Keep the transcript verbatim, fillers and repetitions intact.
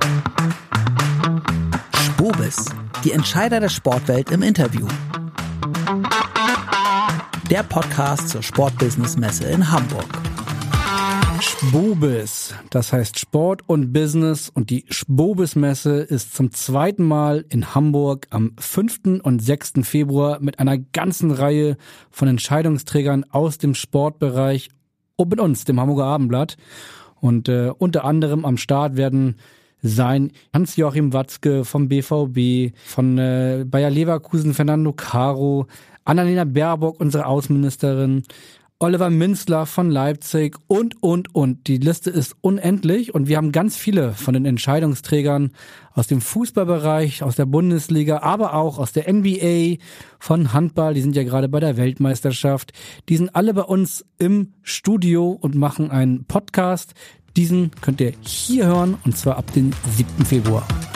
Spobis, die Entscheider der Sportwelt im Interview. Der Podcast zur Sportbusiness-Messe in Hamburg. Spobis, das heißt Sport und Business, und die Spobis-Messe ist zum zweiten Mal in Hamburg am fünften und sechsten Februar mit einer ganzen Reihe von Entscheidungsträgern aus dem Sportbereich und mit uns, dem Hamburger Abendblatt. Und äh, unter anderem am Start werden sein Hans-Joachim Watzke vom B V B, von äh, Bayer Leverkusen Fernando Caro, Annalena Baerbock, unsere Außenministerin, Oliver Minzler von Leipzig und, und, und. Die Liste ist unendlich und wir haben ganz viele von den Entscheidungsträgern aus dem Fußballbereich, aus der Bundesliga, aber auch aus der N B A, von Handball. Die sind ja gerade bei der Weltmeisterschaft. Die sind alle bei uns im Studio und machen einen Podcast. Diesen könnt ihr hier hören, und zwar ab dem siebten Februar.